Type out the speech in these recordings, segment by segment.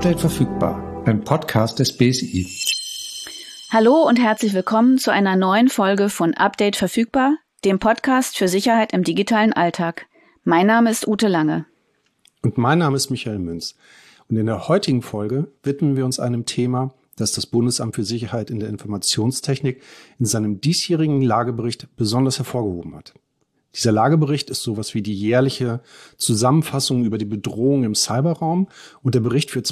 Update verfügbar, ein Podcast des BSI. Hallo und herzlich willkommen zu einer neuen Folge von Update verfügbar, dem Podcast für Sicherheit im digitalen Alltag. Mein Name ist Ute Lange. Und mein Name ist Michael Münz. Und in der heutigen Folge widmen wir uns einem Thema, das das Bundesamt für Sicherheit in der Informationstechnik in seinem diesjährigen Lagebericht besonders hervorgehoben hat. Dieser Lagebericht ist sowas wie die jährliche Zusammenfassung über die Bedrohung im Cyberraum und der Bericht für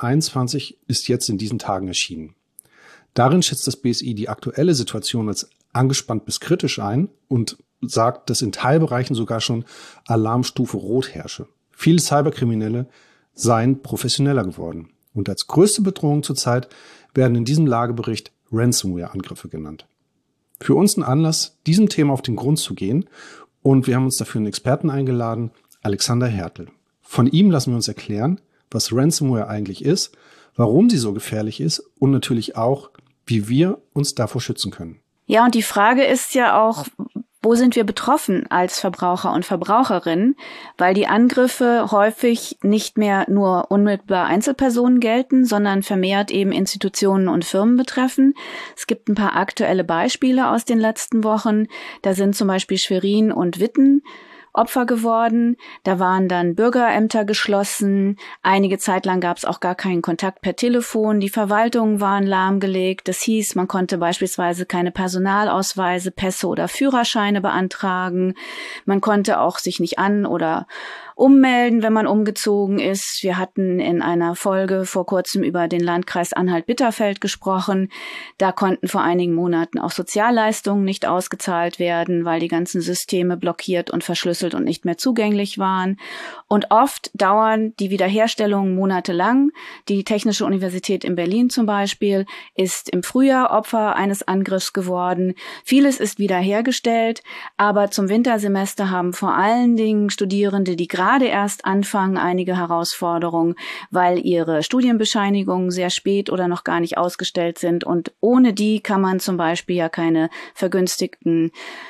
2021 ist jetzt in diesen Tagen erschienen. Darin schätzt das BSI die aktuelle Situation als angespannt bis kritisch ein und sagt, dass in Teilbereichen sogar schon Alarmstufe Rot herrsche. Viele Cyberkriminelle seien professioneller geworden. Und als größte Bedrohung zurzeit werden in diesem Lagebericht Ransomware-Angriffe genannt. Für uns ein Anlass, diesem Thema auf den Grund zu gehen. Und wir haben uns dafür einen Experten eingeladen, Alexander Hertel. Von ihm lassen wir uns erklären, was Ransomware eigentlich ist, warum sie so gefährlich ist und natürlich auch, wie wir uns davor schützen können. Ja, und die Frage ist ja auch, wo sind wir betroffen als Verbraucher und Verbraucherinnen? Weil die Angriffe häufig nicht mehr nur unmittelbar Einzelpersonen gelten, sondern vermehrt eben Institutionen und Firmen betreffen. Es gibt ein paar aktuelle Beispiele aus den letzten Wochen. Da sind zum Beispiel Schwerin und Witten Opfer geworden. Da waren dann Bürgerämter geschlossen. Einige Zeit lang gab es auch gar keinen Kontakt per Telefon. Die Verwaltungen waren lahmgelegt. Das hieß, man konnte beispielsweise keine Personalausweise, Pässe oder Führerscheine beantragen. Man konnte auch sich nicht an- oder ummelden, wenn man umgezogen ist. Wir hatten in einer Folge vor kurzem über den Landkreis Anhalt-Bitterfeld gesprochen. Da konnten vor einigen Monaten auch Sozialleistungen nicht ausgezahlt werden, weil die ganzen Systeme blockiert und verschlüsselt und nicht mehr zugänglich waren. Und oft dauern die Wiederherstellungen monatelang. Die Technische Universität in Berlin zum Beispiel ist im Frühjahr Opfer eines Angriffs geworden. Vieles ist wiederhergestellt, aber zum Wintersemester haben vor allen Dingen Studierende, die gerade erst anfangen, einige Herausforderungen, weil ihre Studienbescheinigungen sehr spät oder noch gar nicht ausgestellt sind. Und ohne die kann man zum Beispiel ja keine vergünstigten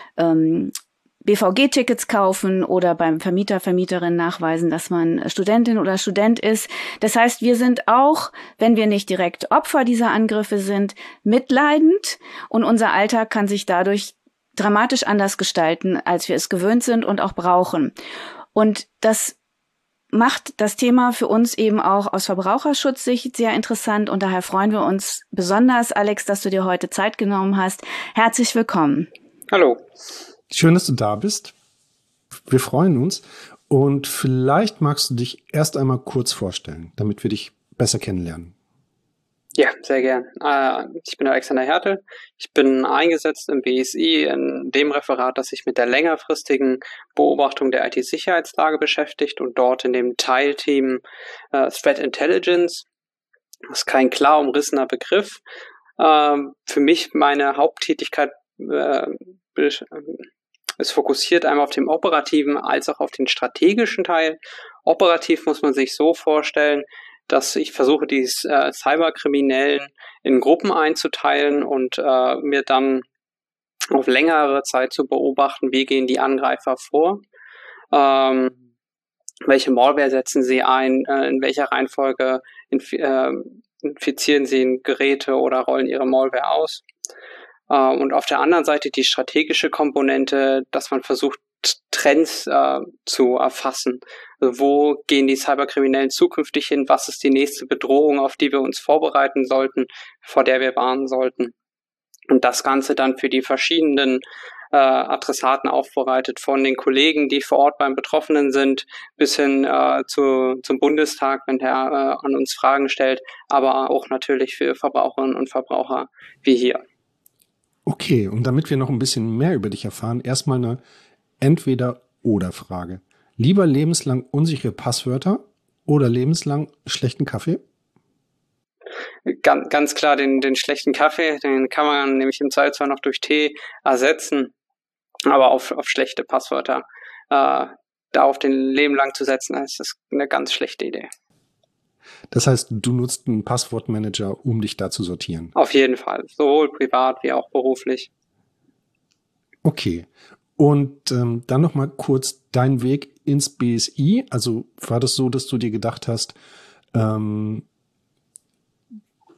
BVG-Tickets kaufen oder beim Vermieter, Vermieterin nachweisen, dass man Studentin oder Student ist. Das heißt, wir sind auch, wenn wir nicht direkt Opfer dieser Angriffe sind, mitleidend und unser Alltag kann sich dadurch dramatisch anders gestalten, als wir es gewöhnt sind und auch brauchen. Und das macht das Thema für uns eben auch aus Verbraucherschutzsicht sehr interessant und daher freuen wir uns besonders, Alex, dass du dir heute Zeit genommen hast. Herzlich willkommen. Hallo. Schön, dass du da bist. Wir freuen uns. Und vielleicht magst du dich erst einmal kurz vorstellen, damit wir dich besser kennenlernen. Ja, sehr gern. Ich bin Alexander Hertel. Ich bin eingesetzt im BSI in dem Referat, das sich mit der längerfristigen Beobachtung der IT-Sicherheitslage beschäftigt und dort in dem Teilteam Threat Intelligence. Das ist kein klar umrissener Begriff. Für mich meine Haupttätigkeit ist fokussiert einmal auf den operativen als auch auf den strategischen Teil. Operativ muss man sich so vorstellen, dass ich versuche, die Cyberkriminellen in Gruppen einzuteilen und mir dann auf längere Zeit zu beobachten, wie gehen die Angreifer vor, welche Malware setzen sie ein, in welcher Reihenfolge infizieren sie Geräte oder rollen ihre Malware aus. Und auf der anderen Seite die strategische Komponente, dass man versucht, Trends zu erfassen. Also wo gehen die Cyberkriminellen zukünftig hin? Was ist die nächste Bedrohung, auf die wir uns vorbereiten sollten, vor der wir warnen sollten? Und das Ganze dann für die verschiedenen Adressaten aufbereitet, von den Kollegen, die vor Ort beim Betroffenen sind, bis hin zum Bundestag, wenn der an uns Fragen stellt, aber auch natürlich für Verbraucherinnen und Verbraucher wie hier. Okay, und damit wir noch ein bisschen mehr über dich erfahren, erstmal eine Entweder-oder-Frage. Lieber lebenslang unsichere Passwörter oder lebenslang schlechten Kaffee? Ganz klar den schlechten Kaffee, den kann man nämlich im Zweifelsfall noch durch Tee ersetzen, aber auf schlechte Passwörter da auf den Leben lang zu setzen, das ist eine ganz schlechte Idee. Das heißt, du nutzt einen Passwortmanager, um dich da zu sortieren? Auf jeden Fall, sowohl privat wie auch beruflich. Okay. Und dann noch mal kurz dein Weg ins BSI. Also war das so, dass du dir gedacht hast,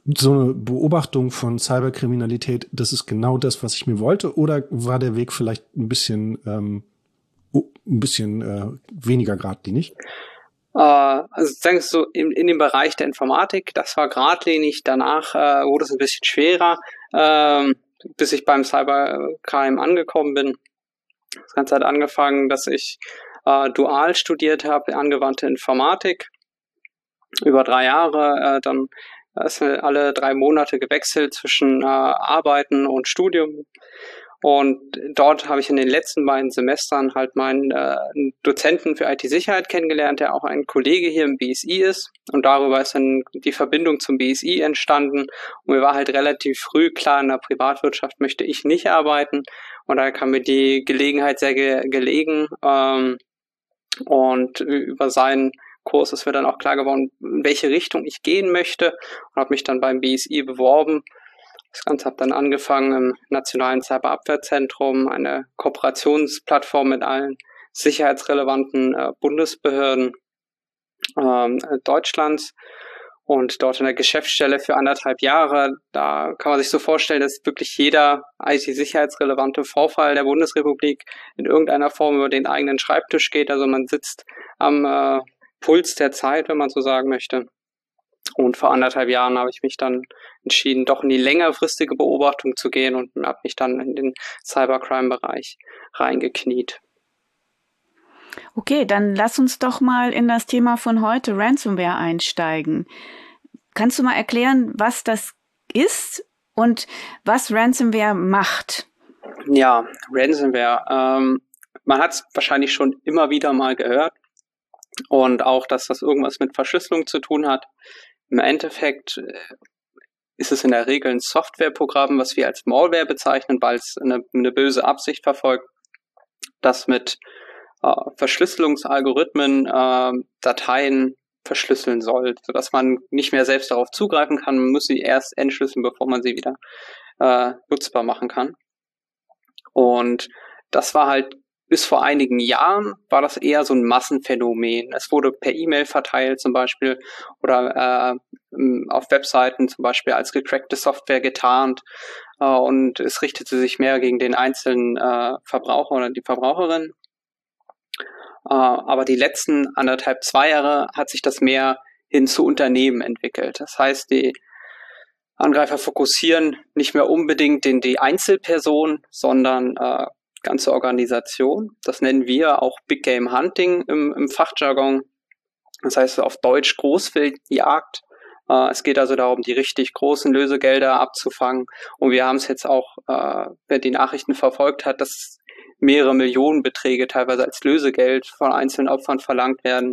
so eine Beobachtung von Cyberkriminalität, das ist genau das, was ich mir wollte? Oder war der Weg vielleicht ein bisschen weniger geradlinig? Also denkst so in dem Bereich der Informatik, das war geradlinig. Danach wurde es ein bisschen schwerer, bis ich beim Cybercrime angekommen bin. Das Ganze hat angefangen, dass ich dual studiert habe, angewandte Informatik, über 3 Jahre. Dann ist alle 3 Monate gewechselt zwischen Arbeiten und Studium. Und dort habe ich in den letzten beiden Semestern halt meinen Dozenten für IT-Sicherheit kennengelernt, der auch ein Kollege hier im BSI ist. Und darüber ist dann die Verbindung zum BSI entstanden. Und mir war halt relativ früh klar, in der Privatwirtschaft möchte ich nicht arbeiten. Und da kam mir die Gelegenheit sehr gelegen. Und über seinen Kurs ist mir dann auch klar geworden, in welche Richtung ich gehen möchte. Und habe mich dann beim BSI beworben. Das Ganze hat dann angefangen im Nationalen Cyberabwehrzentrum, eine Kooperationsplattform mit allen sicherheitsrelevanten Bundesbehörden Deutschlands und dort in der Geschäftsstelle für 1,5 Jahre. Da kann man sich so vorstellen, dass wirklich jeder IT-sicherheitsrelevante Vorfall der Bundesrepublik in irgendeiner Form über den eigenen Schreibtisch geht. Also man sitzt am Puls der Zeit, wenn man so sagen möchte. Und vor 1,5 Jahren habe ich mich dann entschieden, doch in die längerfristige Beobachtung zu gehen und habe mich dann in den Cybercrime-Bereich reingekniet. Okay, dann lass uns doch mal in das Thema von heute, Ransomware, einsteigen. Kannst du mal erklären, was das ist und was Ransomware macht? Ja, Ransomware. Man hat es wahrscheinlich schon immer wieder mal gehört und auch, dass das irgendwas mit Verschlüsselung zu tun hat. Im Endeffekt ist es in der Regel ein Softwareprogramm, was wir als Malware bezeichnen, weil es eine böse Absicht verfolgt, das mit Verschlüsselungsalgorithmen Dateien verschlüsseln soll, sodass man nicht mehr selbst darauf zugreifen kann. Man muss sie erst entschlüsseln, bevor man sie wieder nutzbar machen kann. Und das war halt bis vor einigen Jahren war das eher so ein Massenphänomen. Es wurde per E-Mail verteilt zum Beispiel oder auf Webseiten zum Beispiel als gecrackte Software getarnt und es richtete sich mehr gegen den einzelnen Verbraucher oder die Verbraucherin. Aber die letzten 1,5, 2 Jahre hat sich das mehr hin zu Unternehmen entwickelt. Das heißt, die Angreifer fokussieren nicht mehr unbedingt die Einzelperson, sondern ganze Organisation. Das nennen wir auch Big Game Hunting im Fachjargon. Das heißt auf Deutsch Großwildjagd. Es geht also darum, die richtig großen Lösegelder abzufangen. Und wir haben es jetzt auch, wer die Nachrichten verfolgt hat, dass mehrere Millionenbeträge teilweise als Lösegeld von einzelnen Opfern verlangt werden.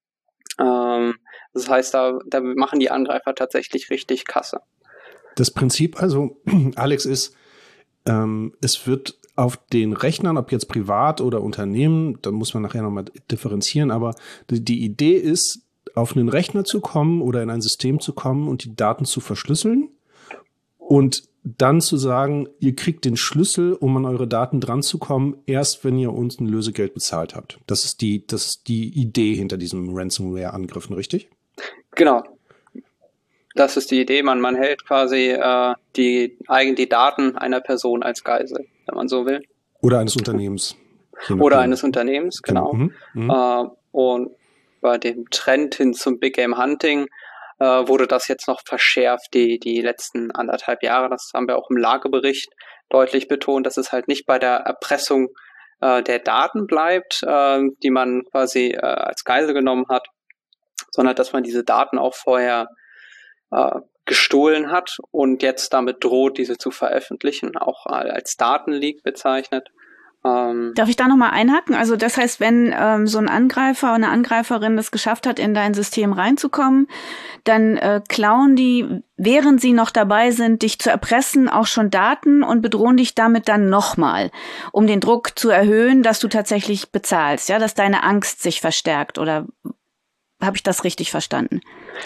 Das heißt, da machen die Angreifer tatsächlich richtig Kasse. Das Prinzip also, Alex, ist, es wird auf den Rechnern, ob jetzt privat oder Unternehmen, da muss man nachher nochmal differenzieren, aber die Idee ist, auf einen Rechner zu kommen oder in ein System zu kommen und die Daten zu verschlüsseln und dann zu sagen, ihr kriegt den Schlüssel, um an eure Daten dran zu kommen, erst wenn ihr uns ein Lösegeld bezahlt habt. Das ist die Idee hinter diesem Ransomware-Angriffen, richtig? Genau. Das ist die Idee. Man hält quasi die Daten einer Person als Geisel, wenn man so will. Oder eines Unternehmens. Oder eines Unternehmens, genau. Und bei dem Trend hin zum Big Game Hunting wurde das jetzt noch verschärft, die letzten 1,5 Jahre. Das haben wir auch im Lagebericht deutlich betont, dass es halt nicht bei der Erpressung der Daten bleibt, die man quasi als Geisel genommen hat, sondern dass man diese Daten auch vorher gestohlen hat und jetzt damit droht, diese zu veröffentlichen, auch als Datenleak bezeichnet. Darf ich da nochmal einhaken? Also das heißt, wenn so ein Angreifer oder eine Angreiferin es geschafft hat, in dein System reinzukommen, dann klauen die, während sie noch dabei sind, dich zu erpressen, auch schon Daten und bedrohen dich damit dann nochmal, um den Druck zu erhöhen, dass du tatsächlich bezahlst, ja, dass deine Angst sich verstärkt, oder habe ich das richtig verstanden?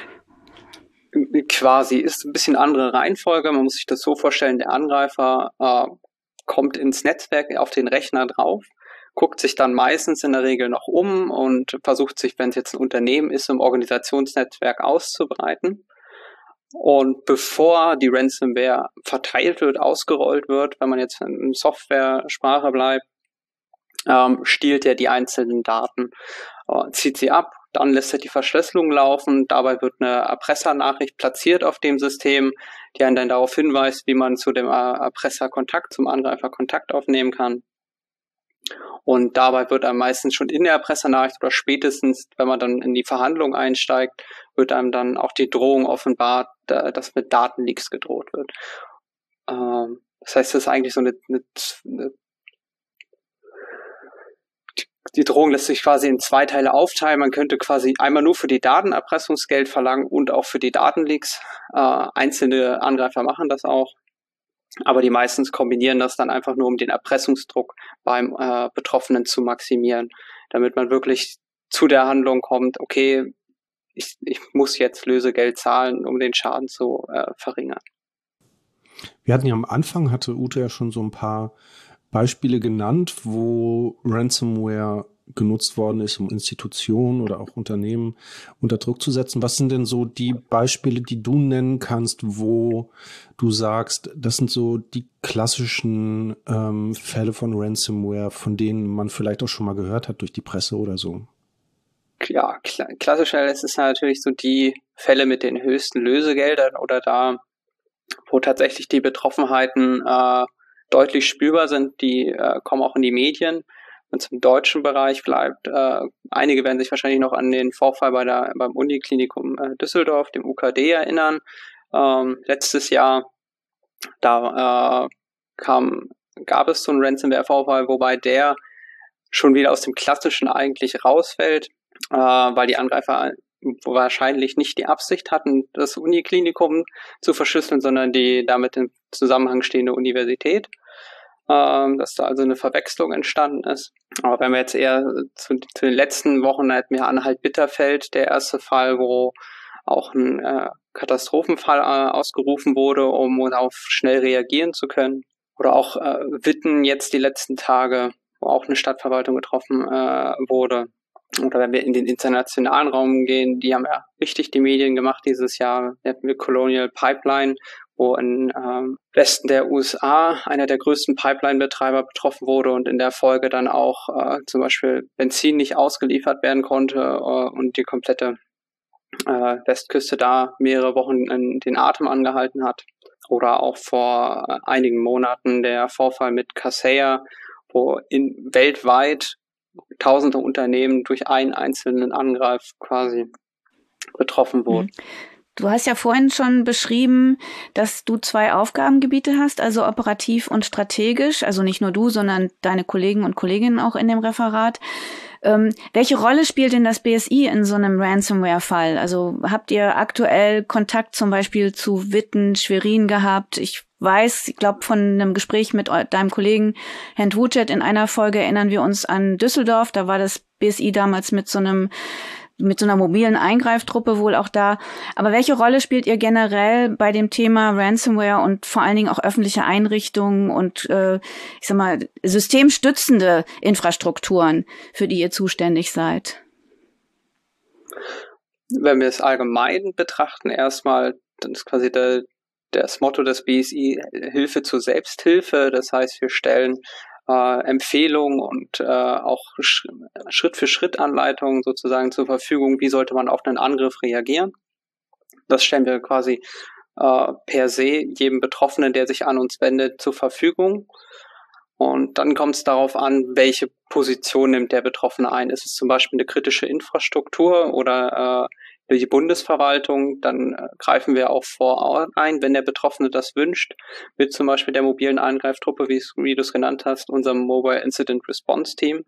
Quasi ist ein bisschen andere Reihenfolge. Man muss sich das so vorstellen, der Angreifer kommt ins Netzwerk auf den Rechner drauf, guckt sich dann meistens in der Regel noch um und versucht sich, wenn es jetzt ein Unternehmen ist, im Organisationsnetzwerk auszubreiten. Und bevor die Ransomware verteilt wird, ausgerollt wird, wenn man jetzt in Software-Sprache bleibt, stiehlt er die einzelnen Daten, zieht sie ab, dann lässt er die Verschlüsselung laufen, dabei wird eine Erpressernachricht platziert auf dem System, die einen dann darauf hinweist, wie man zu dem Erpresser zum Angreifer Kontakt aufnehmen kann. Und dabei wird einem meistens schon in der Erpressernachricht oder spätestens, wenn man dann in die Verhandlung einsteigt, wird einem dann auch die Drohung offenbart, dass mit Datenleaks gedroht wird. Das heißt, das ist eigentlich so die Drohung lässt sich quasi in 2 Teile aufteilen. Man könnte quasi einmal nur für die Datenerpressungsgeld verlangen und auch für die Datenleaks. Einzelne Angreifer machen das auch. Aber die meistens kombinieren das dann einfach nur, um den Erpressungsdruck beim Betroffenen zu maximieren, damit man wirklich zu der Handlung kommt, okay, ich muss jetzt Lösegeld zahlen, um den Schaden zu verringern. Wir hatten ja am Anfang, hatte Ute ja schon so ein paar Beispiele genannt, wo Ransomware genutzt worden ist, um Institutionen oder auch Unternehmen unter Druck zu setzen. Was sind denn so die Beispiele, die du nennen kannst, wo du sagst, das sind so die klassischen Fälle von Ransomware, von denen man vielleicht auch schon mal gehört hat durch die Presse oder so? Ja, klassischer ist es natürlich so die Fälle mit den höchsten Lösegeldern oder da, wo tatsächlich die Betroffenheiten deutlich spürbar sind, die kommen auch in die Medien. Wenn es im deutschen Bereich bleibt, einige werden sich wahrscheinlich noch an den Vorfall beim Uniklinikum Düsseldorf, dem UKD, erinnern. Letztes Jahr, da gab es so einen Ransomware-Vorfall, wobei der schon wieder aus dem Klassischen eigentlich rausfällt, weil die Angreifer wahrscheinlich nicht die Absicht hatten, das Uniklinikum zu verschlüsseln, sondern die damit im Zusammenhang stehende Universität. Dass da also eine Verwechslung entstanden ist. Aber wenn wir jetzt eher zu den letzten Wochen halt mehr Anhalt-Bitterfeld, der erste Fall, wo auch ein Katastrophenfall ausgerufen wurde, um darauf schnell reagieren zu können. Oder auch Witten jetzt die letzten Tage, wo auch eine Stadtverwaltung getroffen wurde. Oder wenn wir in den internationalen Raum gehen, die haben ja richtig die Medien gemacht dieses Jahr. Da hatten wir Colonial Pipeline, wo im Westen der USA einer der größten Pipeline-Betreiber betroffen wurde und in der Folge dann auch zum Beispiel Benzin nicht ausgeliefert werden konnte und die komplette Westküste da mehrere Wochen den Atem angehalten hat. Oder auch vor einigen Monaten der Vorfall mit Kaseya, wo weltweit tausende Unternehmen durch einen einzelnen Angriff quasi betroffen wurden. Du hast ja vorhin schon beschrieben, dass du 2 Aufgabengebiete hast, also operativ und strategisch, also nicht nur du, sondern deine Kollegen und Kolleginnen auch in dem Referat. Welche Rolle spielt denn das BSI in so einem Ransomware-Fall? Also habt ihr aktuell Kontakt zum Beispiel zu Witten, Schwerin gehabt? Ich glaube von einem Gespräch mit deinem Kollegen Herrn Wucet in einer Folge erinnern wir uns an Düsseldorf. Da war das BSI damals mit so einer mobilen Eingreiftruppe wohl auch da. Aber welche Rolle spielt ihr generell bei dem Thema Ransomware und vor allen Dingen auch öffentliche Einrichtungen und systemstützende Infrastrukturen, für die ihr zuständig seid? Wenn wir es allgemein betrachten, erstmal, dann ist quasi das Motto des BSI Hilfe zur Selbsthilfe. Das heißt, wir stellen Empfehlungen und auch Schritt-für-Schritt-Anleitungen sozusagen zur Verfügung, wie sollte man auf einen Angriff reagieren. Das stellen wir quasi per se jedem Betroffenen, der sich an uns wendet, zur Verfügung. Und dann kommt es darauf an, welche Position nimmt der Betroffene ein. Ist es zum Beispiel eine kritische Infrastruktur oder die Bundesverwaltung, dann greifen wir auch vor Ort ein, wenn der Betroffene das wünscht, mit zum Beispiel der mobilen Eingreiftruppe, wie du es genannt hast, unserem Mobile Incident Response Team.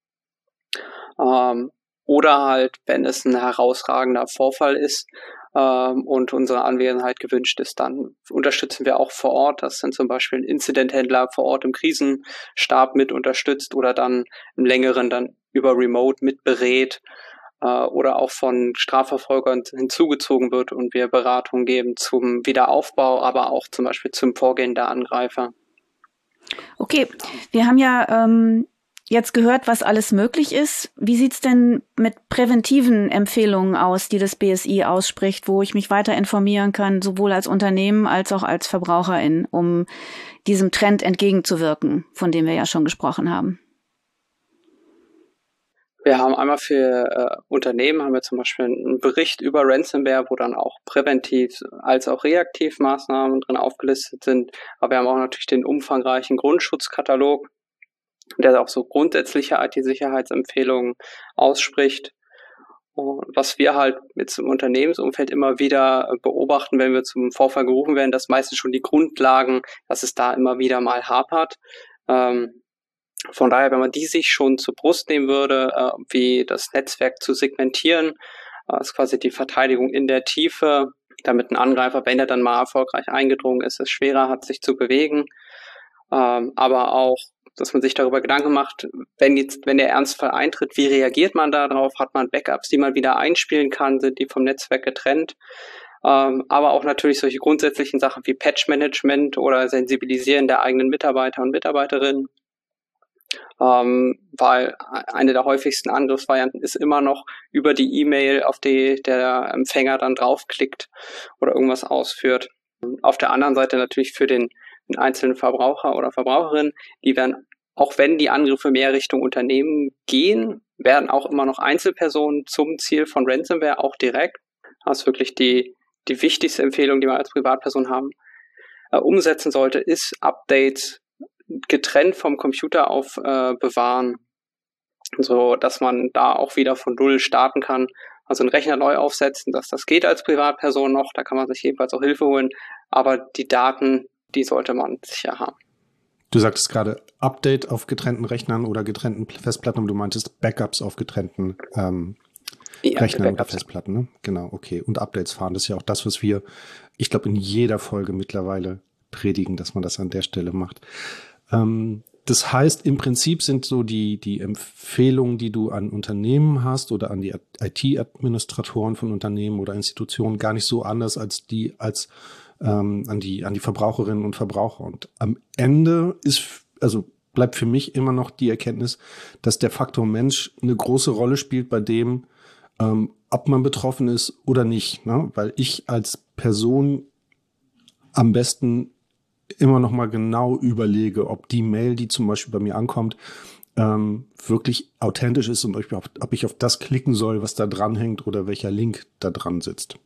Oder halt, wenn es ein herausragender Vorfall ist und unsere Anwesenheit gewünscht ist, dann unterstützen wir auch vor Ort. Das sind zum Beispiel ein Incident-Händler vor Ort im Krisenstab mit unterstützt oder dann im längeren dann über Remote mit berät. Oder auch von Strafverfolgern hinzugezogen wird und wir Beratung geben zum Wiederaufbau, aber auch zum Beispiel zum Vorgehen der Angreifer. Okay, wir haben ja jetzt gehört, was alles möglich ist. Wie sieht's denn mit präventiven Empfehlungen aus, die das BSI ausspricht, wo ich mich weiter informieren kann, sowohl als Unternehmen als auch als Verbraucherin, um diesem Trend entgegenzuwirken, von dem wir ja schon gesprochen haben? Wir haben einmal für Unternehmen haben wir zum Beispiel einen Bericht über Ransomware, wo dann auch präventiv als auch reaktiv Maßnahmen drin aufgelistet sind. Aber wir haben auch natürlich den umfangreichen Grundschutzkatalog, der auch so grundsätzliche IT-Sicherheitsempfehlungen ausspricht. Und was wir halt jetzt im Unternehmensumfeld immer wieder beobachten, wenn wir zum Vorfall gerufen werden, dass meistens schon die Grundlagen, dass es da immer wieder mal hapert. Von daher, wenn man die sich schon zur Brust nehmen würde, wie das Netzwerk zu segmentieren, ist quasi die Verteidigung in der Tiefe, damit ein Angreifer, wenn er dann mal erfolgreich eingedrungen ist, es schwerer hat, sich zu bewegen. Aber auch, dass man sich darüber Gedanken macht, wenn der Ernstfall eintritt, wie reagiert man darauf? Hat man Backups, die man wieder einspielen kann? Sind die vom Netzwerk getrennt? Aber auch natürlich solche grundsätzlichen Sachen wie Patch-Management oder Sensibilisieren der eigenen Mitarbeiter und Mitarbeiterinnen. Weil eine der häufigsten Angriffsvarianten ist immer noch über die E-Mail, auf die der Empfänger dann draufklickt oder irgendwas ausführt. Auf der anderen Seite natürlich für den einzelnen Verbraucher oder Verbraucherin, die werden, auch wenn die Angriffe mehr Richtung Unternehmen gehen, werden auch immer noch Einzelpersonen zum Ziel von Ransomware, auch direkt. Das ist wirklich die wichtigste Empfehlung, die man als Privatperson umsetzen sollte, ist Updates getrennt vom Computer bewahren, so dass man da auch wieder von Null starten kann. Also einen Rechner neu aufsetzen, das geht als Privatperson noch, da kann man sich jedenfalls auch Hilfe holen, aber die Daten, die sollte man sicher haben. Du sagtest gerade Update auf getrennten Rechnern oder getrennten Festplatten, und du meintest Backups auf getrennten Rechnern oder Festplatten, ne? Genau, okay. Und Updates fahren, das ist ja auch das, was wir, ich glaube, in jeder Folge mittlerweile predigen, dass man das an der Stelle macht. Das heißt, im Prinzip sind so die Empfehlungen, die du an Unternehmen hast oder an die IT-Administratoren von Unternehmen oder Institutionen gar nicht so anders als an die Verbraucherinnen und Verbraucher. Und am Ende bleibt für mich immer noch die Erkenntnis, dass der Faktor Mensch eine große Rolle spielt bei dem, ob man betroffen ist oder nicht, ne? Weil ich als Person am besten immer noch mal genau überlege, ob die Mail, die zum Beispiel bei mir ankommt, wirklich authentisch ist und ob ich auf das klicken soll, was da dran hängt oder welcher Link da dran sitzt.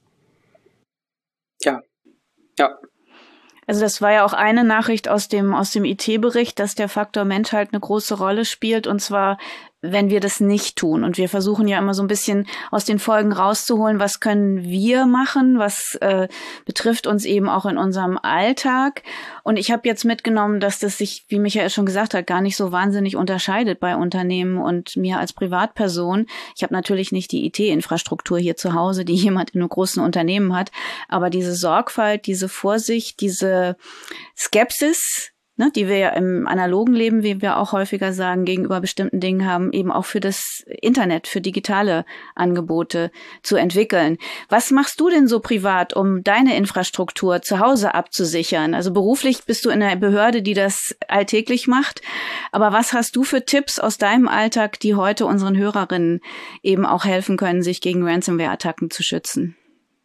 Ja. Also das war ja auch eine Nachricht aus dem IT-Bericht, dass der Faktor Mensch halt eine große Rolle spielt, und zwar wenn wir das nicht tun. Und wir versuchen ja immer so ein bisschen aus den Folgen rauszuholen, was können wir machen, was betrifft uns eben auch in unserem Alltag. Und ich habe jetzt mitgenommen, dass das sich, wie Michael schon gesagt hat, gar nicht so wahnsinnig unterscheidet bei Unternehmen und mir als Privatperson. Ich habe natürlich nicht die IT-Infrastruktur hier zu Hause, die jemand in einem großen Unternehmen hat, aber diese Sorgfalt, diese Vorsicht, diese Skepsis, ne, die wir ja im analogen Leben, wie wir auch häufiger sagen, gegenüber bestimmten Dingen haben, eben auch für das Internet, für digitale Angebote zu entwickeln. Was machst du denn so privat, um deine Infrastruktur zu Hause abzusichern? Also beruflich bist du in einer Behörde, die das alltäglich macht. Aber was hast du für Tipps aus deinem Alltag, die heute unseren Hörerinnen eben auch helfen können, sich gegen Ransomware-Attacken zu schützen?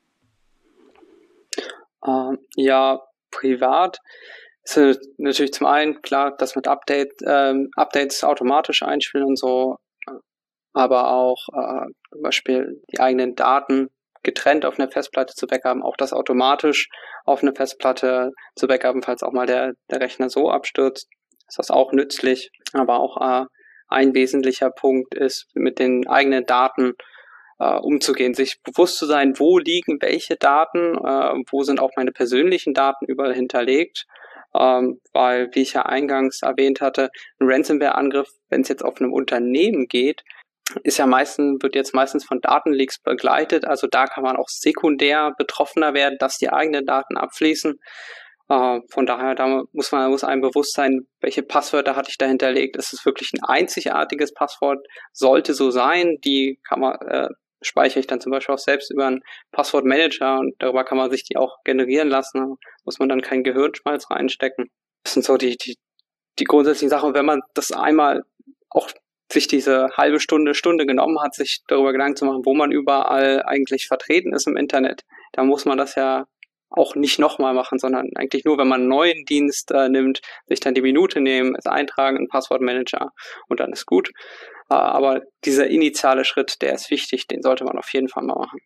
Ja, privat ist natürlich zum einen klar, dass mit Updates automatisch einspielen und so, aber auch zum Beispiel die eigenen Daten getrennt auf eine Festplatte zu backupen, auch das automatisch auf eine Festplatte zu backupen, falls auch mal der Rechner so abstürzt, ist das auch nützlich. Aber auch ein wesentlicher Punkt ist, mit den eigenen Daten umzugehen, sich bewusst zu sein, wo liegen welche Daten, wo sind auch meine persönlichen Daten überall hinterlegt. Weil, wie ich ja eingangs erwähnt hatte, ein Ransomware-Angriff, wenn es jetzt auf einem Unternehmen geht, wird jetzt meistens von Datenleaks begleitet. Also da kann man auch sekundär betroffener werden, dass die eigenen Daten abfließen. Von daher, da muss einem bewusst sein, welche Passwörter hatte ich da hinterlegt. Ist es wirklich ein einzigartiges Passwort? Sollte so sein. Die speichere ich dann zum Beispiel auch selbst über einen Passwortmanager, und darüber kann man sich die auch generieren lassen. Muss man dann keinen Gehirnschmalz reinstecken. Das sind so die grundsätzlichen Sachen. Wenn man das einmal auch sich diese halbe Stunde genommen hat, sich darüber Gedanken zu machen, wo man überall eigentlich vertreten ist im Internet, da muss man das ja auch nicht nochmal machen, sondern eigentlich nur, wenn man einen neuen Dienst nimmt, sich dann die Minute nehmen, es eintragen in Passwortmanager und dann ist gut. Aber dieser initiale Schritt, der ist wichtig, den sollte man auf jeden Fall mal machen.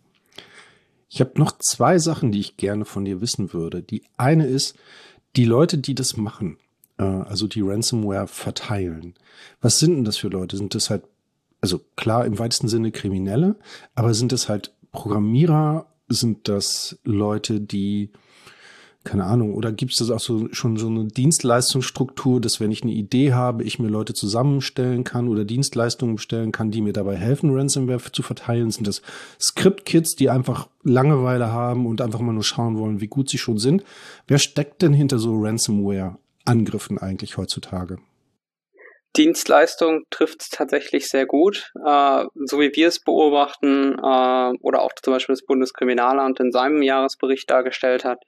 Ich habe noch 2 Sachen, die ich gerne von dir wissen würde. Die eine ist, die Leute, die das machen, also die Ransomware verteilen. Was sind denn das für Leute? Sind das halt, also klar im weitesten Sinne Kriminelle, aber sind das halt Programmierer? Sind das Leute, die, keine Ahnung, oder gibt es das auch schon so eine Dienstleistungsstruktur, dass wenn ich eine Idee habe, ich mir Leute zusammenstellen kann oder Dienstleistungen bestellen kann, die mir dabei helfen, Ransomware zu verteilen? Sind das Script-Kids, die einfach Langeweile haben und einfach mal nur schauen wollen, wie gut sie schon sind? Wer steckt denn hinter so Ransomware-Angriffen eigentlich heutzutage? Dienstleistung trifft es tatsächlich sehr gut. So wie wir es beobachten oder auch zum Beispiel das Bundeskriminalamt in seinem Jahresbericht dargestellt hat,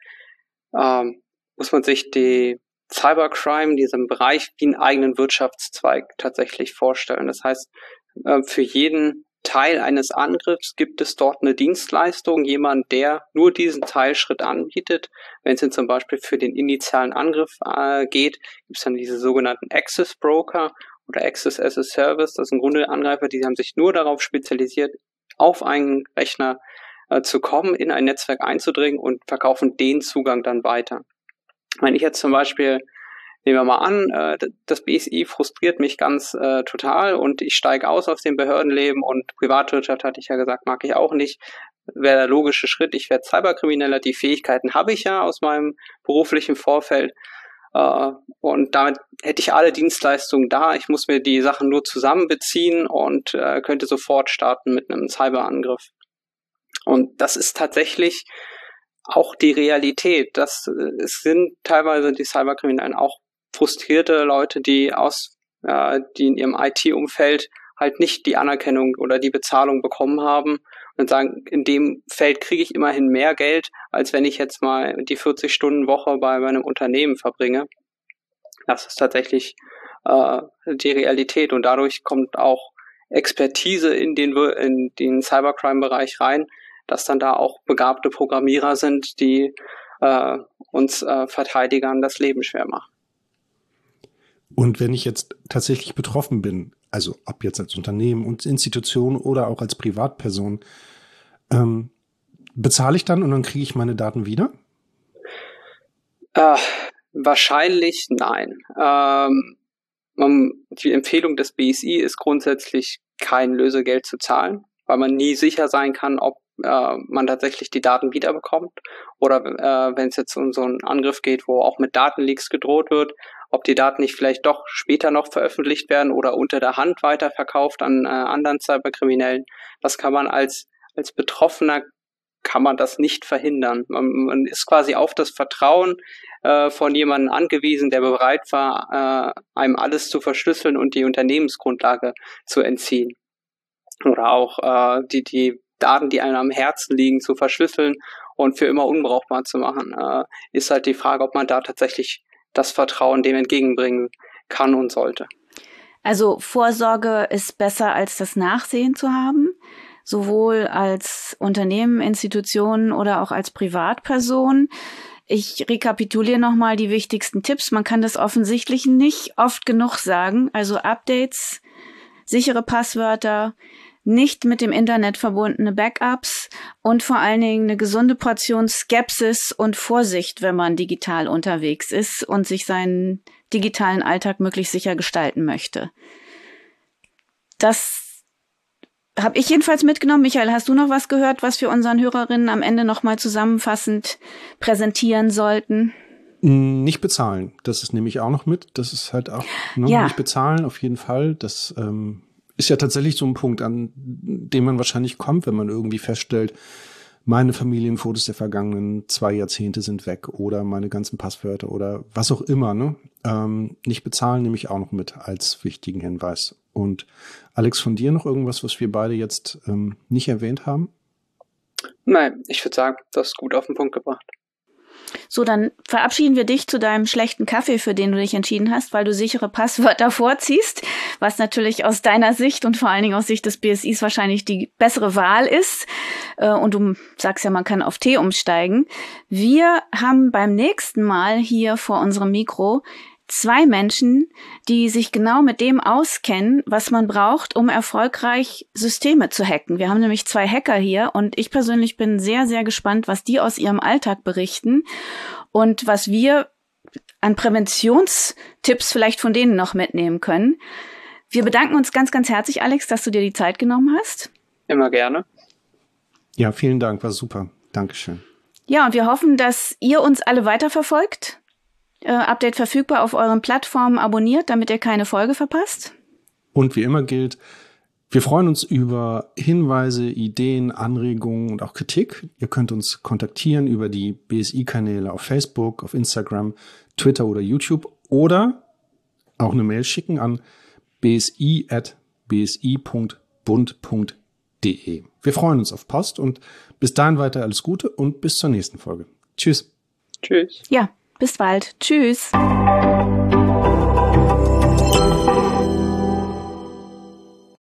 muss man sich die Cybercrime, diesen Bereich, wie einen eigenen Wirtschaftszweig tatsächlich vorstellen. Das heißt, für jeden Teil eines Angriffs gibt es dort eine Dienstleistung, jemand, der nur diesen Teilschritt anbietet. Wenn es denn zum Beispiel für den initialen Angriff geht, gibt es dann diese sogenannten Access Broker oder Access as a Service. Das sind im Grunde Angreifer, die haben sich nur darauf spezialisiert, auf einen Rechner zu kommen, in ein Netzwerk einzudringen und verkaufen den Zugang dann weiter. Wenn ich jetzt zum Beispiel, nehmen wir mal an, das BSI frustriert mich ganz total und ich steige aus dem Behördenleben und Privatwirtschaft, hatte ich ja gesagt, mag ich auch nicht. Wäre der logische Schritt, ich werde Cyberkrimineller, die Fähigkeiten habe ich ja aus meinem beruflichen Vorfeld und damit hätte ich alle Dienstleistungen da. Ich muss mir die Sachen nur zusammenbeziehen und könnte sofort starten mit einem Cyberangriff. Und das ist tatsächlich auch die Realität. Es sind teilweise die Cyberkriminellen auch frustrierte Leute, die in ihrem IT-Umfeld halt nicht die Anerkennung oder die Bezahlung bekommen haben und sagen, in dem Feld kriege ich immerhin mehr Geld, als wenn ich jetzt mal die 40-Stunden-Woche bei meinem Unternehmen verbringe. Das ist tatsächlich die Realität und dadurch kommt auch Expertise in den Cybercrime-Bereich rein, dass dann da auch begabte Programmierer sind, die uns Verteidigern das Leben schwer machen. Und wenn ich jetzt tatsächlich betroffen bin, also ob jetzt als Unternehmen und Institution oder auch als Privatperson, bezahle ich dann und dann kriege ich meine Daten wieder? Wahrscheinlich nein. Die Empfehlung des BSI ist grundsätzlich kein Lösegeld zu zahlen, weil man nie sicher sein kann, ob man tatsächlich die Daten wiederbekommt oder wenn es jetzt um so einen Angriff geht, wo auch mit Datenleaks gedroht wird, ob die Daten nicht vielleicht doch später noch veröffentlicht werden oder unter der Hand weiterverkauft an anderen Cyberkriminellen. Das kann man als Betroffener kann man das nicht verhindern. Man ist quasi auf das Vertrauen von jemandem angewiesen, der bereit war, einem alles zu verschlüsseln und die Unternehmensgrundlage zu entziehen. Oder auch die Daten, die einem am Herzen liegen, zu verschlüsseln und für immer unbrauchbar zu machen. Ist halt die Frage, ob man da tatsächlich das Vertrauen dem entgegenbringen kann und sollte. Also Vorsorge ist besser als das Nachsehen zu haben, sowohl als Unternehmen, Institutionen oder auch als Privatperson. Ich rekapituliere nochmal die wichtigsten Tipps. Man kann das offensichtlich nicht oft genug sagen. Also Updates, sichere Passwörter, nicht mit dem Internet verbundene Backups und vor allen Dingen eine gesunde Portion Skepsis und Vorsicht, wenn man digital unterwegs ist und sich seinen digitalen Alltag möglichst sicher gestalten möchte. Das habe ich jedenfalls mitgenommen. Michael, hast du noch was gehört, was wir unseren Hörerinnen am Ende nochmal zusammenfassend präsentieren sollten? Nicht bezahlen. Das ist nämlich auch noch mit. Das ist halt auch nicht bezahlen, auf jeden Fall. Das ist ja tatsächlich so ein Punkt, an dem man wahrscheinlich kommt, wenn man irgendwie feststellt, meine Familienfotos der vergangenen 2 Jahrzehnte sind weg oder meine ganzen Passwörter oder was auch immer. Ne? Nicht bezahlen nehme ich auch noch mit als wichtigen Hinweis. Und Alex, von dir noch irgendwas, was wir beide jetzt nicht erwähnt haben? Nein, ich würde sagen, das ist gut auf den Punkt gebracht. So, dann verabschieden wir dich zu deinem schlechten Kaffee, für den du dich entschieden hast, weil du sichere Passwörter vorziehst, was natürlich aus deiner Sicht und vor allen Dingen aus Sicht des BSIs wahrscheinlich die bessere Wahl ist. Und du sagst ja, man kann auf Tee umsteigen. Wir haben beim nächsten Mal hier vor unserem Mikro 2 Menschen, die sich genau mit dem auskennen, was man braucht, um erfolgreich Systeme zu hacken. Wir haben nämlich 2 Hacker hier und ich persönlich bin sehr, sehr gespannt, was die aus ihrem Alltag berichten und was wir an Präventionstipps vielleicht von denen noch mitnehmen können. Wir bedanken uns ganz, ganz herzlich, Alex, dass du dir die Zeit genommen hast. Immer gerne. Ja, vielen Dank, war super. Dankeschön. Ja, und wir hoffen, dass ihr uns alle weiterverfolgt. Update verfügbar auf euren Plattformen, abonniert, damit ihr keine Folge verpasst. Und wie immer gilt, wir freuen uns über Hinweise, Ideen, Anregungen und auch Kritik. Ihr könnt uns kontaktieren über die BSI-Kanäle auf Facebook, auf Instagram, Twitter oder YouTube oder auch eine Mail schicken an bsi@bsi.bund.de. Wir freuen uns auf Post und bis dahin weiter alles Gute und bis zur nächsten Folge. Tschüss. Tschüss. Ja. Bis bald. Tschüss.